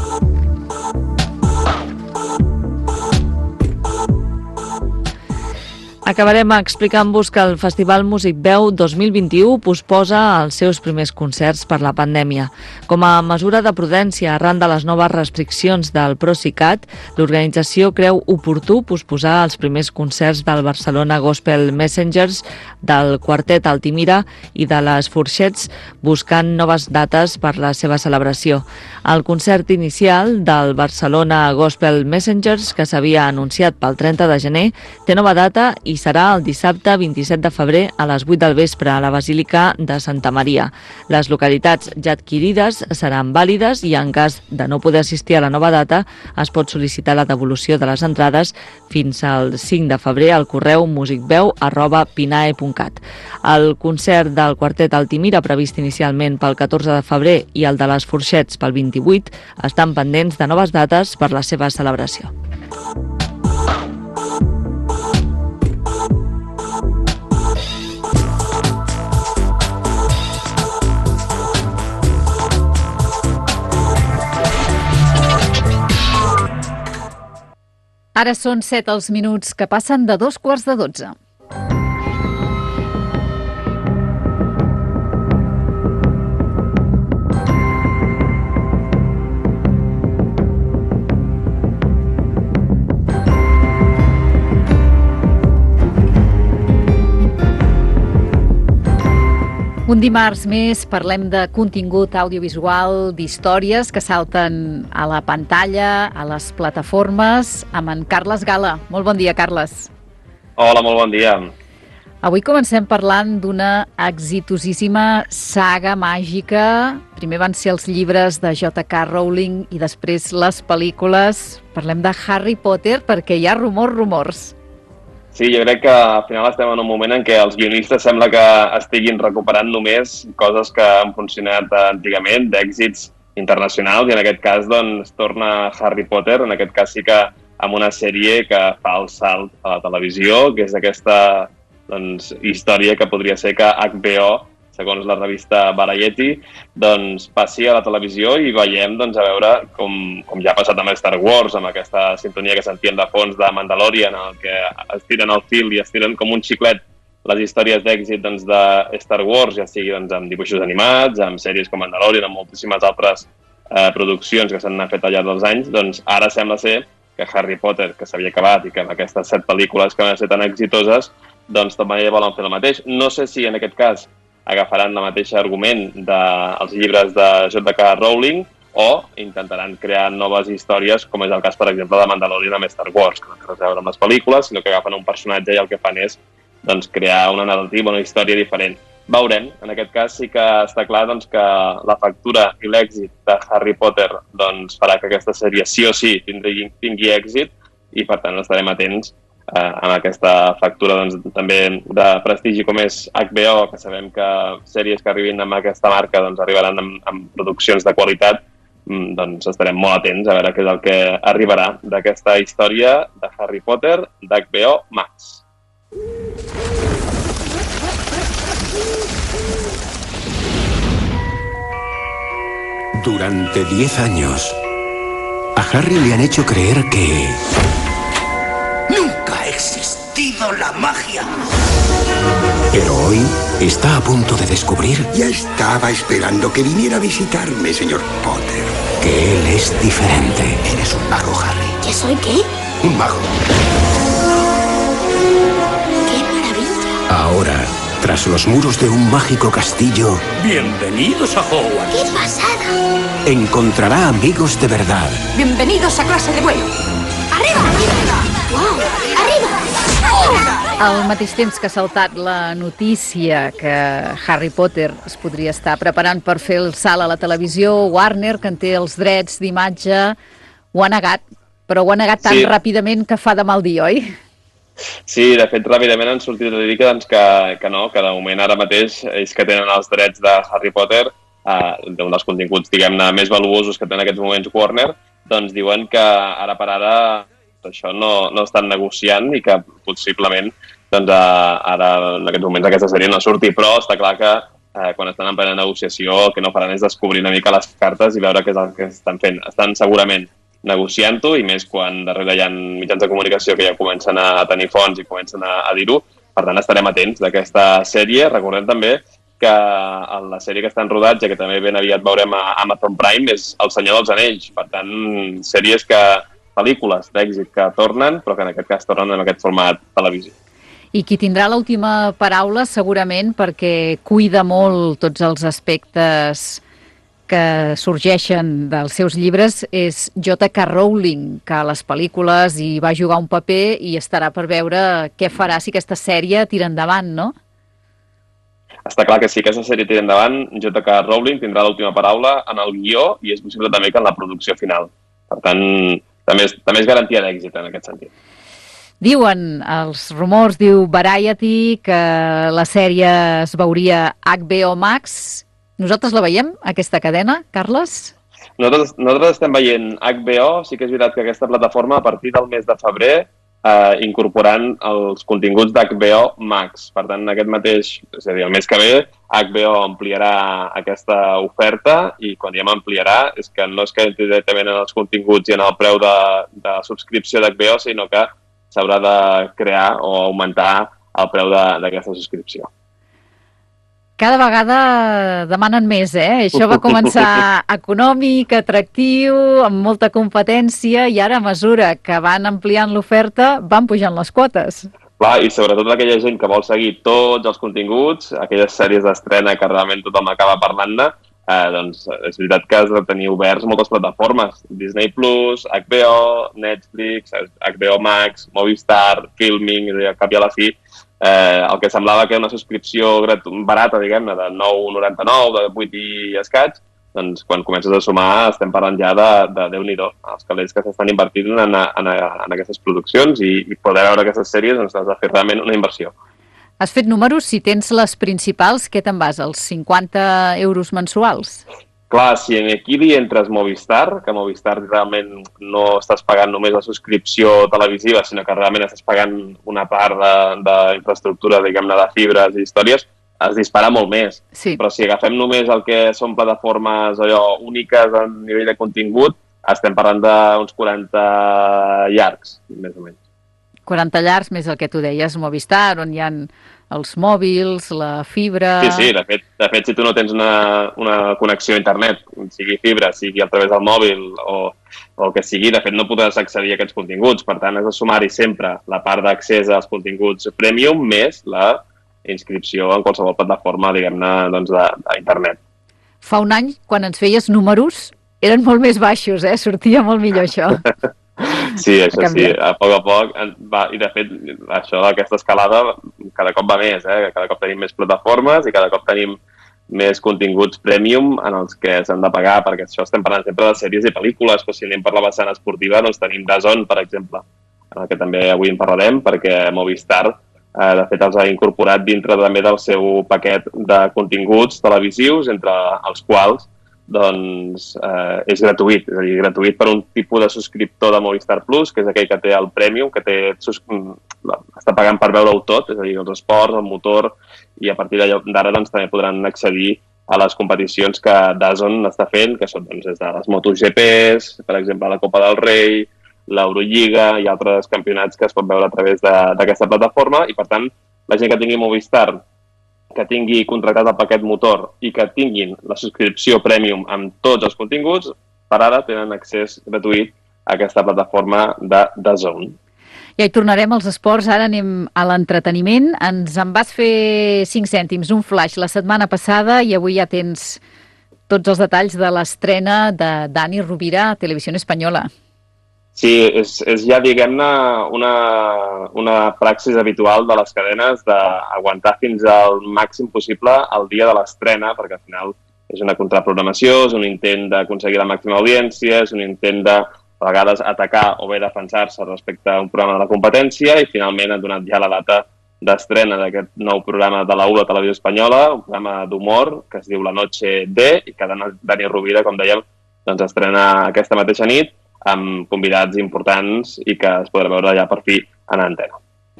Acabarem explicant-vos que el Festival Músic Veu dos mil vint-i-u posposa els seus primers concerts per la pandèmia. Com a mesura de prudència arran de les noves restriccions del Procicat, l'organització creu oportú posposar els primers concerts del Barcelona Gospel Messengers, del Quartet Altimira i de les Forxets, buscant noves dates per la seva celebració. El concert inicial del Barcelona Gospel Messengers, que s'havia anunciat pel trenta de gener, té nova data i serà el dissabte vint-i-set de febrer a les vuit del vespre a la Basílica de Santa Maria. Les localitats ja adquirides seran vàlides i en cas de no poder assistir a la nova data es pot sol·licitar la devolució de les entrades fins al cinc de febrer al correu musicveu arroba pinae punt cat. El concert del Quartet Altimira, previst inicialment pel catorze de febrer, i el de les Forxets pel vint-i-vuit, estan pendents de noves dates per la seva celebració. Ara són set els minuts que passen de dos quarts de dotze. Un dimarts més parlem de contingut audiovisual, d'històries que salten a la pantalla, a les plataformes, amb en Carles Gala. Molt bon dia, Carles. Hola, molt bon dia. Avui comencem parlant d'una exitosíssima saga màgica. Primer van ser els llibres de J K Rowling i després les pel·lícules. Parlem de Harry Potter perquè hi ha rumors, rumors. Sí, jo crec que al final estem en un moment en què els guionistes sembla que estiguin recuperant només coses que han funcionat antigament, d'èxits internacionals, i en aquest cas doncs torna Harry Potter, en aquest cas sí que amb una sèrie que fa el salt a la televisió, que és aquesta doncs, història que podria ser que H B O, segons la revista Variety, doncs passi a la televisió i veiem doncs, a veure com, com ja ha passat amb Star Wars, amb aquesta sintonia que sentíem de fons de Mandalorian, en el que es tiren el fil i es tiren com un xiclet les històries d'èxit doncs, de Star Wars, ja sigui doncs, amb dibuixos animats, amb sèries com Mandalorian, amb moltíssimes altres eh, produccions que s'han fet al llarg dels anys, doncs ara sembla ser que Harry Potter, que s'havia acabat i que amb aquestes set pel·lícules que van ser tan exitoses, doncs també volen fer el mateix. No sé si en aquest cas agafaran el mateix argument dels llibres de J K Rowling o intentaran crear noves històries, com és el cas, per exemple, de Mandalorian amb Star Wars, que no té res a veure amb les pel·lícules, sinó que agafen un personatge i el que fan és doncs, crear una narrativa, una història diferent. Veurem, en aquest cas sí que està clar doncs, que la factura i l'èxit de Harry Potter doncs, farà que aquesta sèrie sí o sí tingui, tingui èxit i per tant estarem atents eh, amb aquesta factura doncs, també de prestigi com és H B O, que sabem que sèries que arribin amb aquesta marca doncs, arribaran amb, amb produccions de qualitat, doncs estarem molt atents a veure què és el que arribarà d'aquesta història de Harry Potter d'H B O Max. Durante diez años, a Harry le han hecho creer que... ¡Nunca ha existido la magia! Pero hoy está a punto de descubrir... Ya estaba esperando que viniera a visitarme, señor Potter. Que él es diferente. Eres un mago, Harry. ¿Qué soy qué? Un mago. ¡Qué maravilla! Ahora, tras los muros de un mágico castillo... Bienvenidos a Hogwarts. ¡Qué pasada! Encontrará amigos de verdad. Bienvenidos a clase de vuelo. ¡Arriba! ¡Wow! ¡Arriba! Al mateix temps que ha saltat la notícia que Harry Potter es podria estar preparant per fer el salt a la televisió, Warner, que en té els drets d'imatge, ho ha negat, però ho ha negat tan sí. ràpidament que fa de mal dir, oi? Sí, de fet, ràpidament han sortit a dir que, doncs, que, que no, que de moment ara mateix ells que tenen els drets de Harry Potter, eh, un dels continguts, diguem-ne, més valuosos que tenen en aquests moments Warner, doncs diuen que ara per ara això no, no estan negociant i que possiblement doncs, ara en aquests moments aquesta sèrie no surti, però està clar que eh, quan estan en plena negociació el que no faran és descobrir una mica les cartes i veure què és el que estan fent. Estan segurament negociant-ho, i més quan darrere hi ha mitjans de comunicació que ja comencen a tenir fons i comencen a, a dir-ho. Per tant, estarem atents d'aquesta sèrie. Recordem també que la sèrie que està en rodatge, que també ben aviat veurem a Amazon Prime, és El Senyor dels Anells. Per tant, sèries que pel·lícules d'èxit que tornen, però que en aquest cas tornen en aquest format televisiu. I qui tindrà l'última paraula, segurament, perquè cuida molt tots els aspectes que sorgeixen dels seus llibres, és J K Rowling, que a les pel·lícules hi va jugar un paper i estarà per veure què farà si aquesta sèrie tira endavant, no? Està clar que si aquesta sèrie tira endavant, J K Rowling tindrà l'última paraula en el guió i és possible també que en la producció final. Per tant, també és, també és garantia d'èxit en aquest sentit. Diuen els rumors, diu Variety, que la sèrie es veuria H B O Max. Nosaltres la veiem, aquesta cadena, Carles? Nosaltres, nosaltres estem veient H B O, sí que és veritat que aquesta plataforma a partir del mes de febrer eh, incorporant els continguts d'H B O Max. Per tant, aquest mateix, és a dir, el mes que ve, H B O ampliarà aquesta oferta i quan diem ampliarà és que no és que directament en els continguts i en el preu de, de subscripció d'H B O, sinó que s'haurà de crear o augmentar el preu d'aquesta subscripció. Cada vegada demanen més, eh? Això va començar econòmic, atractiu, amb molta competència, i ara a mesura que van ampliant l'oferta van pujant les quotes. Clar, i sobretot aquella gent que vol seguir tots els continguts, aquelles sèries d'estrena que realment tothom acaba parlant-ne, eh, doncs és veritat que has de tenir oberts moltes plataformes. Disney plus, H B O, Netflix, H B O Max, Movistar, Filming, al cap i a la fi. Eh, el que semblava que una subscripció barata, diguem-ne, de nou coma noranta-nou, de vuit i escaig, doncs quan comences a sumar estem parlant ja de, de Déu-n'hi-do, els calés que s'estan invertint en, en, en aquestes produccions i, i poder veure aquestes sèries doncs has de fer realment una inversió. Has fet números, si tens les principals, què te'n vas, els cinquanta euros mensuals? Clar, si aquí hi entres Movistar, que Movistar realment no estàs pagant només la subscripció televisiva, sinó que realment estàs pagant una part d'infraestructura, diguem-ne, de fibres i històries, es dispara molt més. Sí. Però si agafem només el que són plataformes allò úniques a nivell de contingut, estem parlant d'uns quaranta llargs, més o menys. quaranta llargs, més el que tu deies, Movistar, on hi ha els mòbils, la fibra... Sí, sí, de fet, de fet si tu no tens una, una connexió a internet, sigui fibra, sigui a través del mòbil o, o el que sigui, de fet no podràs accedir a aquests continguts. Per tant, has de sumar-hi sempre la part d'accés als continguts premium més la inscripció en qualsevol plataforma, diguem-ne, doncs, d'internet. Fa un any, quan ens feies números, eren molt més baixos, eh? Sortia molt millor això. Sí, això sí, a poc a poc, va, i de fet, això d'aquesta escalada cada cop va més, eh? Cada cop tenim més plataformes i cada cop tenim més continguts premium en els que s'han de pagar, perquè això estem parlant sempre de sèries i pel·lícules, però si anem per la vessant esportiva, doncs tenim D A Z N, per exemple, en el que també avui en parlarem, perquè Movistar Eh, de fet, els ha incorporat dintre també del seu paquet de continguts televisius, entre els quals doncs, eh, és gratuït, és a dir, gratuït per un tipus de subscriptor de Movistar Plus, que és aquell que té el Premium, que té, està pagant per veure-ho tot, és a dir, els esports, el motor, i a partir d'ara doncs, també podran accedir a les competicions que D A Z N està fent, que són doncs, des de les MotoGPs, per exemple, la Copa del Rei, l'Eurolliga i altres campionats que es pot veure a través d'aquesta plataforma, i per tant la gent que tingui Movistar, que tingui contractat el paquet motor i que tinguin la subscripció Premium amb tots els continguts, per ara tenen accés gratuït a aquesta plataforma de D A Z N. Ja hi tornarem als esports, ara anem a l'entreteniment. Ens en vas fer cinc cèntims, un flash la setmana passada, i avui ja tens tots els detalls de l'estrena de Dani Rovira a Televisió Espanyola. Sí, és, és ja, diguem-ne, una, una praxis habitual de les cadenes d'aguantar fins al màxim possible el dia de l'estrena, perquè al final és una contraprogramació, és un intent d'aconseguir la màxima audiència, és un intent de, a vegades, atacar o bé defensar-se respecte a un programa de la competència, i finalment han donat ja la data d'estrena d'aquest nou programa de la U de Televisió Espanyola, un programa d'humor que es diu La Noche de, i que Dani Rovira, com dèiem, doncs estrena aquesta mateixa nit, amb convidats importants y que es podrá veure ya por fin en antena.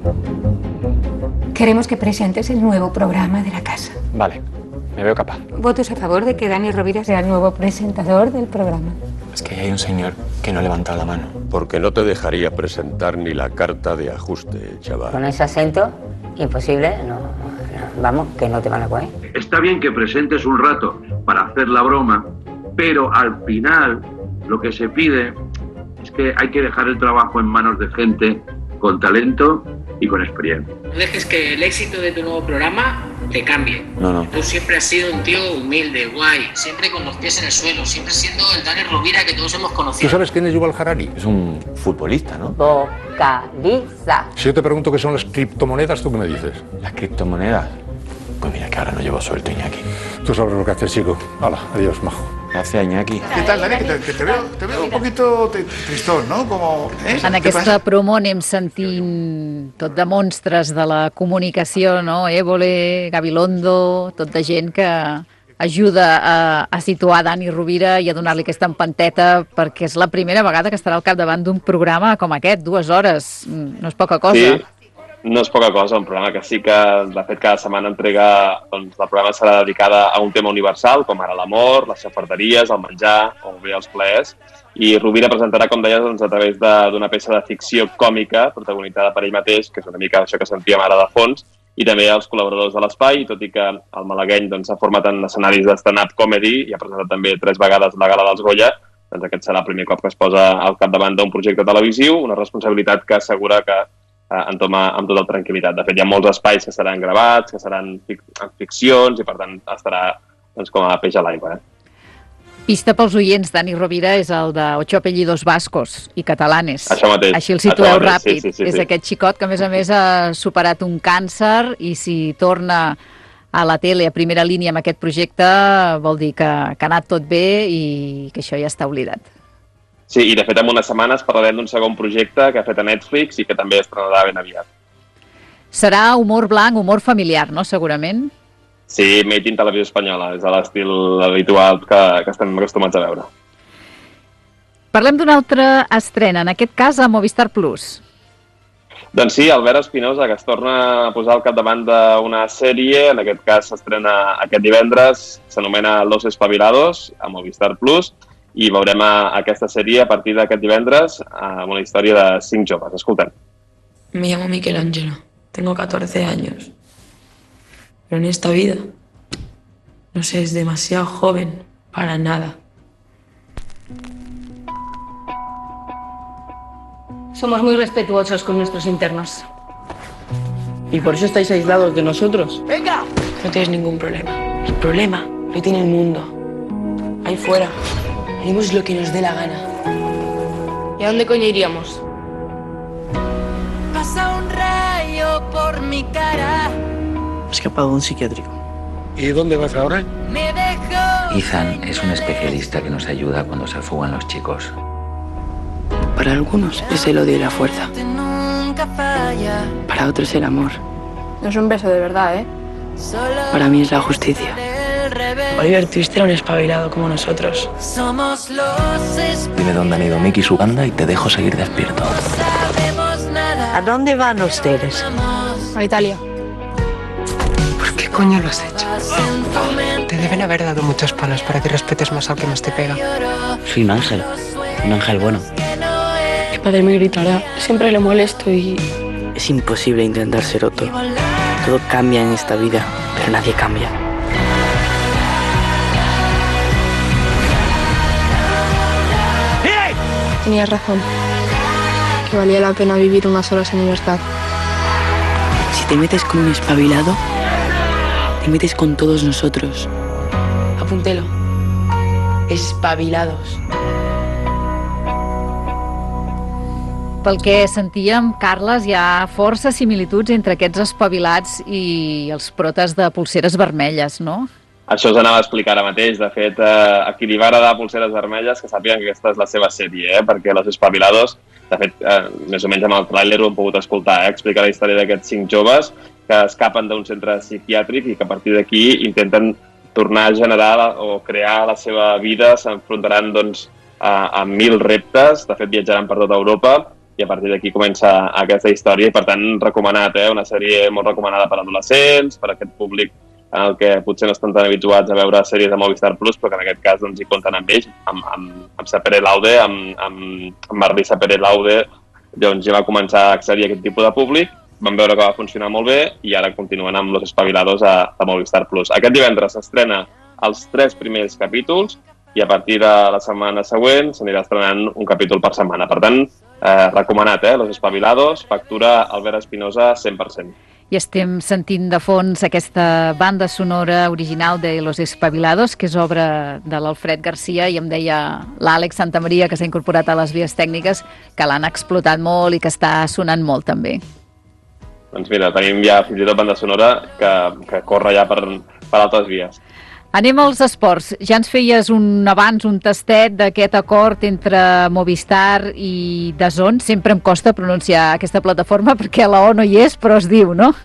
Queremos que presentes el nuevo programa de la casa. Vale, me veo capaz. ¿Votos a favor de que Dani Rovira sea el nuevo presentador del programa? Es que hay un señor que no levanta la mano. Porque no te dejaría presentar ni la carta de ajuste, chaval. Con ese acento, imposible, no, no, vamos, que no te van a coger. Está bien que presentes un rato para hacer la broma, pero al final lo que se pide es que hay que dejar el trabajo en manos de gente con talento y con experiencia. No dejes que el éxito de tu nuevo programa te cambie. No, no. Tú siempre has sido un tío humilde, guay, siempre con los pies en el suelo, siempre siendo el Dani Rovira que todos hemos conocido. ¿Tú sabes quién es Yuval Harari? Es un futbolista, ¿no? Vocaliza. Si yo te pregunto qué son las criptomonedas, ¿tú qué me dices? ¿Las criptomonedas? Pues mira que ahora no llevo suelto, Iñaki. Tú sabes lo que haces, chico. Hala, adiós, majo. Gracias, Iñaki. ¿Qué tal, Dani? Que te, que te, veo, te veo un poquito tristón, no? Como, ¿eh? En aquesta promo anem sentint tot de monstres de la comunicació, no? Évole, Gabilondo, tot de gent que ajuda a, a situar Dani Rovira i a donar-li aquesta empanteta, perquè és la primera vegada que estarà al capdavant d'un programa com aquest, dues hores, no és poca cosa. Sí. No és poca cosa, un programa que sí que, de fet, cada setmana entrega, doncs, el programa serà dedicada a un tema universal, com ara l'amor, les xafarderies, el menjar, o bé els plaers, i Rovira presentarà, com deies, doncs, a través d'una peça de ficció còmica, protagonitzada per ell mateix, que és una mica això que sentíem ara de fons, i també els col·laboradors de l'espai, tot i que el malagueny doncs, s'ha format en escenaris de stand-up comedy i ha presentat també tres vegades la gala dels Goya, doncs aquest serà el primer cop que es posa al capdavant d'un projecte televisiu, una responsabilitat que assegura que entoma amb tota tranquil·litat. De fet, hi ha molts espais que seran gravats, que seran fic ficcions, i per tant estarà doncs, com a peix a l'aigua. Eh? Pista pels oients, Dani Rovira és el de Ocho apellidos vascos i catalanes. Això mateix. Així el situeu mateix, ràpid. sí, sí, sí, és sí. aquest xicot que, a més a més, ha superat un càncer i si torna a la tele, a primera línia amb aquest projecte, vol dir que, que ha anat tot bé i que això ja està oblidat. Sí, i de fet en unes setmanes parlarem d'un segon projecte que ha fet a Netflix i que també estrenarà ben aviat. Serà humor blanc, humor familiar, no?, segurament? Sí, Made in Televisió Espanyola, és l'estil habitual que, que estem acostumats a veure. Parlem d'una altra estrena, en aquest cas a Movistar Plus. Doncs sí, Albert Espinosa, que es torna a posar al capdavant d'una sèrie, en aquest cas s'estrena aquest divendres, s'anomena Los Espabilados, a Movistar Plus, i veurem a, aquesta sèrie a partir d'aquest divendres amb una història de cinc joves. Escoltem. Me llamo Michelangelo, tengo catorce años. Pero en esta vida, no sé, es demasiado joven para nada. Somos muy respetuosos con nuestros internos. ¿Y por eso estáis aislados de nosotros? ¡Venga! No tienes ningún problema. El problema lo tiene el mundo. Ahí fuera, haremos lo que nos dé la gana. ¿Y a dónde coño iríamos? Pasa un rayo por mi cara. He escapado de un psiquiátrico. ¿Y dónde vas ahora? Me dejo. Ethan es un especialista que nos ayuda cuando se fugan los chicos. Para algunos es el odio y la fuerza. Nunca falla. Para otros el amor. No es un beso de verdad, ¿eh? Para mí es la justicia. Oliver Twist era un espabilado como nosotros. Somos los esp- Dime dónde han ido Mickey y su banda y te dejo seguir despierto. sabemos nada. ¿A dónde van ustedes? A Italia. ¿Por qué coño lo has hecho? Te deben haber dado muchos palos para que respetes más al que más te pega. Soy un ángel, un ángel bueno. Mi padre me gritará. Siempre le molesto y... Es imposible intentar ser otro. Todo cambia en esta vida, pero nadie cambia. Tenías razón. Que valía la pena vivir unas horas en libertad. Si te metes con un espabilado, te metes con todos nosotros. Apúntelo. Espabilados. Pel que sentíem, Carles, hi ha força similituds entre aquests espavilats i els protes de Polseres Vermelles, no? Això us anava a explicar ara mateix. De fet, eh, a qui li va agradar Polseres Vermelles, que sàpiguen que aquesta és la seva sèrie, eh? Perquè Los Espabilados, de fet, eh, més o menys amb el tràiler ho hem pogut escoltar, eh? Explica la història d'aquests cinc joves que escapen d'un centre psiquiàtric i que a partir d'aquí intenten tornar a generar o crear la seva vida, s'enfrontaran doncs, a, a mil reptes, de fet viatjaran per tota Europa, i a partir d'aquí comença aquesta història i per tant recomanat, eh? Una sèrie molt recomanada per adolescents, per aquest públic en el que potser no estan tan habituats a veure sèries de Movistar Plus, però que en aquest cas doncs, hi compten amb ells, amb, amb, amb Sapere Laude, amb, amb, amb Marlí Sapere Laude, doncs ja va començar a accedir a aquest tipus de públic, van veure que va funcionar molt bé i ara continuen amb Los Espabilados a, a Movistar Plus. Aquest divendres s'estrena els tres primers capítols i a partir de la setmana següent s'anirà estrenant un capítol per setmana. Per tant, eh, recomanat, eh? Los Espabilados, factura Albert Espinosa cent per cent. I estem sentint de fons aquesta banda sonora original de Los Espabilados, que és obra de l'Alfred Garcia, i em deia l'Àlex Santamaria, que s'ha incorporat a les vies tècniques, que l'han explotat molt i que està sonant molt també. Doncs mira, tenim ja fins i tot banda sonora que, que corre ja per, per altres vies. Anem als esports. Ja ens feies un abans, un tastet d'aquest acord entre Movistar i DAZN. Sempre em costa pronunciar aquesta plataforma perquè la O no hi és, però es diu, no?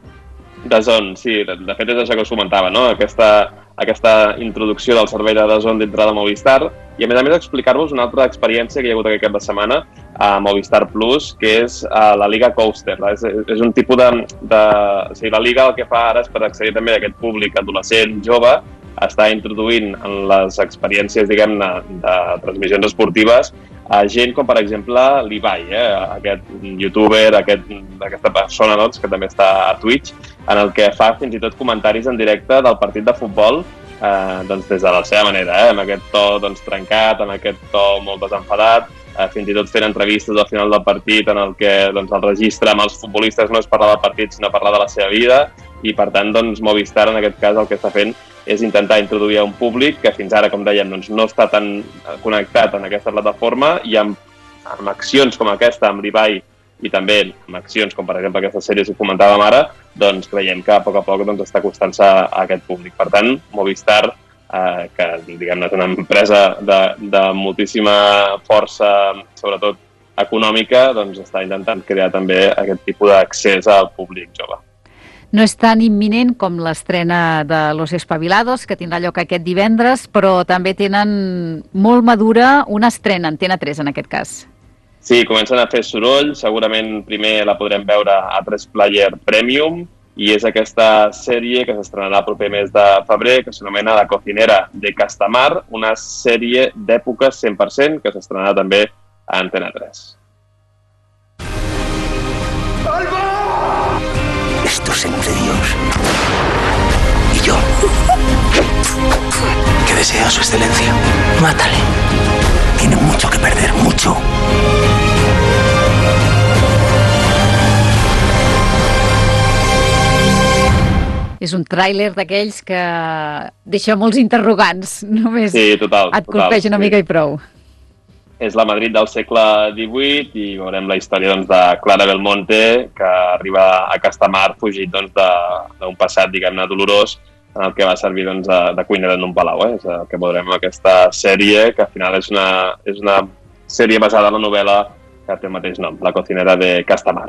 DAZN, sí. De fet és això que us comentava, no? Aquesta, aquesta introducció del servei de DAZN dintre de Movistar i a més a més explicar-vos una altra experiència que hi ha hagut aquest cap de setmana a Movistar Plus, que és a la Liga Coaster. És, és un tipus de, de... O sigui, la Liga el que fa ara és per accedir també a aquest públic adolescent, jove, està introduint en les experiències, diguem-ne, de transmissions esportives a gent com, per exemple, l'Ibai, eh? Aquest youtuber, aquest, aquesta persona doncs, que també està a Twitch, en el que fa fins i tot comentaris en directe del partit de futbol eh, doncs, des de la seva manera, eh? Amb aquest to doncs, trencat, amb aquest to molt desenfadat, eh, fins i tot fent entrevistes al final del partit en el que doncs, el registre amb els futbolistes no és parlar del partit, sinó parlar de la seva vida, i per tant doncs, Movistar en aquest cas el que està fent és intentar introduir a un públic que fins ara, com dèiem, doncs, no està tan connectat en aquesta plataforma i amb, amb accions com aquesta, amb l'Ibai, i també amb accions com per exemple aquesta sèrie que comentàvem ara, doncs creiem que a poc a poc doncs, està acostant-se a aquest públic. Per tant, Movistar, eh, que diguem-ne és una empresa de, de moltíssima força, sobretot econòmica, doncs està intentant crear també aquest tipus d'accés al públic jove. No és tan imminent com l'estrena de Los Espabilados, que tindrà lloc aquest divendres, però també tenen molt madura una estrena, Antena tres en aquest cas. Sí, comencen a fer soroll, segurament primer la podrem veure a tres Player Premium, i és aquesta sèrie que s'estrenarà el proper mes de febrer, que s'anomena La cocinera de Castamar, una sèrie d'època cent per cent que s'estrenarà també a Antena tres. Esto es entre Dios y yo. ¿Qué desea su excelencia? Mátale. Tiene mucho que perder, mucho. És un tràiler d'aquells que deixa molts interrogants. Només sí, total, et colpeix una sí. mica i prou. És la Madrid del segle divuit i veurem la història doncs, de Clara Belmonte, que arriba a Castamar fugit doncs, d'un passat, diguem-ne, dolorós, en el que va servir doncs, de, de cuinera en un palau. Eh? És el que veurem en aquesta sèrie, que al final és una, és una sèrie basada en la novel·la que té el mateix nom, La cocinera de Castamar.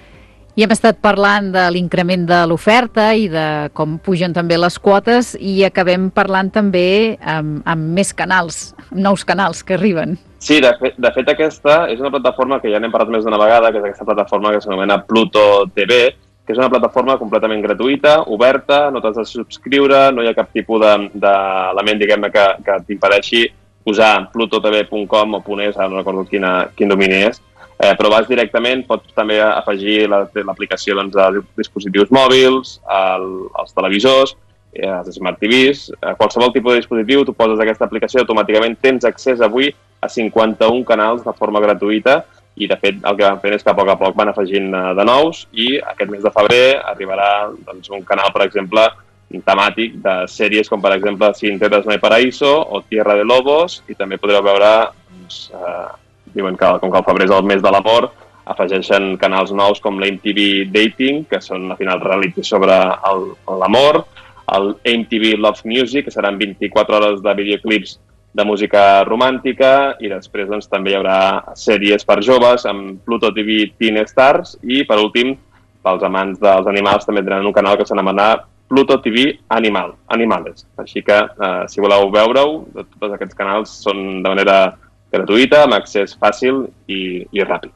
I hem estat parlant de l'increment de l'oferta i de com pugen també les quotes i acabem parlant també amb, amb més canals, amb nous canals que arriben. Sí, de fet, de fet aquesta és una plataforma que ja n'hem parlat més d'una vegada, que és aquesta plataforma que s'anomena Pluto T V, que és una plataforma completament gratuïta, oberta, no t'has de subscriure, no hi ha cap tipus d'element, diguem-ne, que, que t'impedeixi posar pluto t v punt com o .es, ara no recordo quina, quin domini és, Eh, però vas directament, pots també afegir l'aplicació la, doncs, de dispositius mòbils, el, els televisors, eh, els Smart T Vs, a qualsevol tipus de dispositiu, tu poses aquesta aplicació, automàticament tens accés avui a cinquanta-un canals de forma gratuïta i de fet el que van fent és que a poc a poc van afegint de nous i aquest mes de febrer arribarà doncs, un canal, per exemple, temàtic de sèries com per exemple Sin tetas no hay paraíso o Tierra de Lobos i també podreu veure doncs, eh, diuen que com que el febrer és el mes de l'amor, afegeixen canals nous com l'M T V Dating, que són al final reality sobre l'amor, el M T V Love Music, que seran vint-i-quatre hores de videoclips de música romàntica, i després doncs, també hi haurà sèries per joves amb Pluto T V Teen Stars, i per últim, pels amants dels animals, també tenen un canal que s'anomenarà Pluto T V Animal, Animales. Així que, eh, si voleu veure-ho, tots aquests canals són de manera gratuïta, amb accés fàcil i, i ràpid.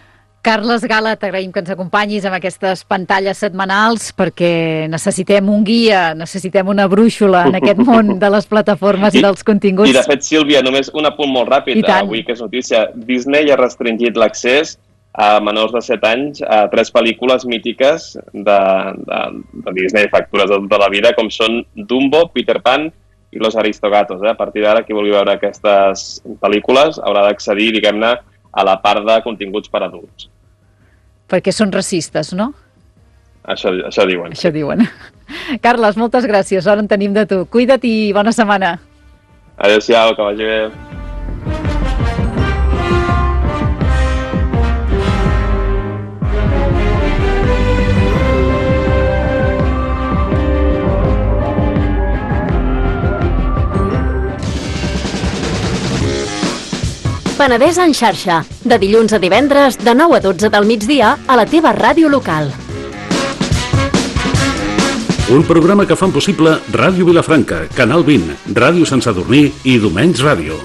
Carles Gala, t'agraïm que ens acompanyis amb aquestes pantalles setmanals perquè necessitem un guia, necessitem una brúixola en aquest món de les plataformes i, i dels continguts. I de fet, Sílvia, només un apunt molt ràpid. Avui que és notícia, Disney ha restringit l'accés a menors de set anys a tres pel·lícules mítiques de, de, de Disney, factures de tota la vida, com són Dumbo, Peter Pan i Los Aristogatos. Eh? A partir d'ara, qui vulgui veure aquestes pel·lícules haurà d'accedir, diguem-ne, a la part de continguts per adults. Perquè són racistes, no? Això, això diuen. Això diuen. Carles, moltes gràcies. Ara en tenim de tu. Cuida't i bona setmana. Adéu-siau, que vagi bé. Penedès en xarxa, de dilluns a divendres, de nou a dotze del migdia, a la teva ràdio local. Un programa que fan possible Ràdio Vilafranca, Canal vint, Ràdio Sant Sadurní i Domenys Ràdio.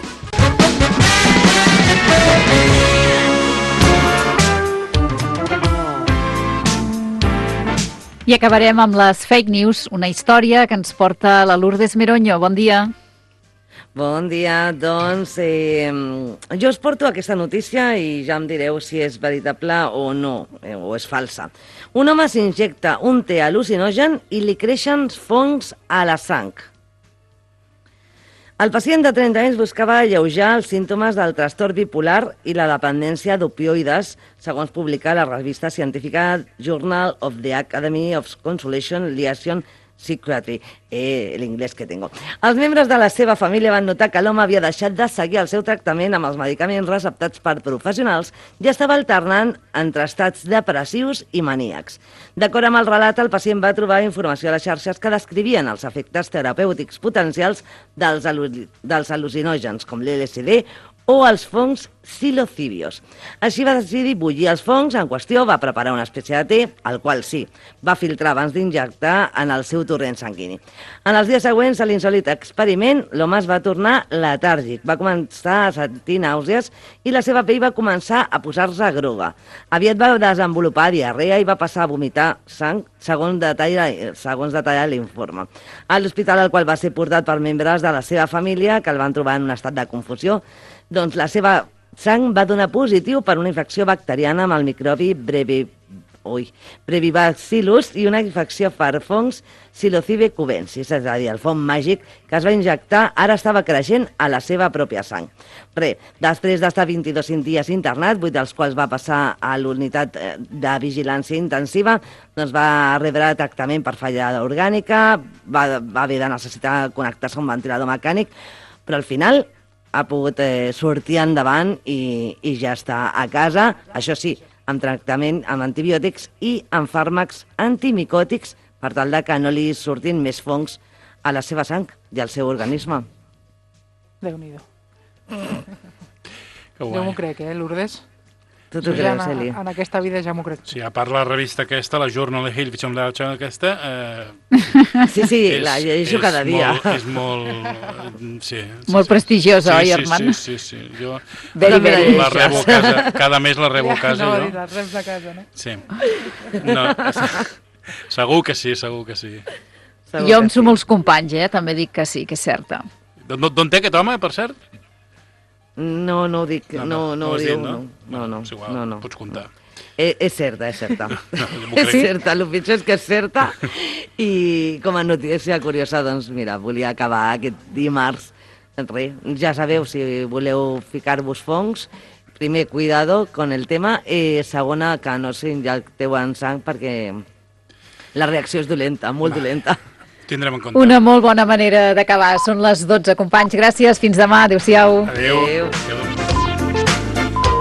I acabarem amb les fake news, una història que ens porta la Lourdes Meroño. Bon dia. Bon dia, doncs eh, jo us porto aquesta notícia i ja em direu si és veritable o no, eh, o és falsa. Un home s'injecta un te al·lucinogen i li creixen fongs a la sang. El pacient de trenta anys buscava alleujar els símptomes del trastorn bipolar i la dependència d'opioides, segons publica la revista científica Journal of the Academy of Consolation Liaison Psychiatry, eh, l'inglès que tengo. Els membres de la seva família van notar que l'home havia deixat de seguir el seu tractament amb els medicaments receptats per professionals i estava alternant entre estats depressius i maníacs. D'acord amb el relat, el pacient va trobar informació a les xarxes que descrivien els efectes terapèutics potencials dels, al·lu- dels al·lucinògens, com l'L S D o els fongs psilocíbios. Així va decidir bullir els fongs en qüestió, va preparar una espècie de te, el qual sí, va filtrar abans d'injectar en el seu torrent sanguini. En els dies següents a l'insòlit experiment, l'home es va tornar letàrgic, va començar a sentir nàusees i la seva pell va començar a posar-se groga. Aviat va desenvolupar diarrea i va passar a vomitar sang, segons detalla, segons detalla l'informe. A l'hospital al qual va ser portat per membres de la seva família, que el van trobar en un estat de confusió, doncs la seva sang va donar positiu per una infecció bacteriana amb el microbi brevi... Ui, Brevibacillus i una infecció per fongs Psilocybe cubensis, és a dir, el fong màgic que es va injectar ara estava creixent a la seva pròpia sang. Bé, després d'estar vint-i-dos dies internat, vuit dels quals va passar a l'unitat de vigilància intensiva, doncs va rebre tractament per fallada orgànica, va, va haver de necessitar connectar-se a un ventilador mecànic, però al final ha pogut eh, sortir endavant i, i ja està a casa, això sí, amb tractament amb antibiòtics i amb fàrmacs antimicòtics per tal de que no li surtin més fongs a la seva sang i al seu organisme. Déu-n'hi-do. Que guai. Jo m'ho crec, eh, Lourdes? Tu t'ho ja creus, en, Eli? en aquesta vida ja m'ho crec. Sí, a part la revista aquesta, la Journal of Health, aquesta... Eh, sí, sí, és, la llegeixo cada dia. Molt, és molt... Sí, sí, molt sí. prestigiosa, sí, oi, sí, Armand? Sí, sí, sí. Jo Very, very. la rebo a casa, cada mes la rebo a casa. No, jo. la reps a casa, no? Sí. No, segur que sí, segur que sí. Segur jo em sumo els companys, eh? També dic que sí, que és certa. D'on té aquest home, per cert? No, no ho dic, no, no, no, no ho diu, no, no, no, no, no, no. Pots comptar. És, és certa, és certa. És certa, el pitjor és que és certa. I com a notícia curiosa, doncs mira, volia acabar aquest dimarts. Res, ja sabeu, si voleu ficar-vos fongs, primer, cuidado con el tema, i segona, que no s'injecteu en sang perquè la reacció és dolenta, molt dolenta. Tindrem en compte. Una molt bona manera d'acabar. Són les dotze, companys. Gràcies. Fins demà. Adéu-siau. Adéu. Adéu. Adéu.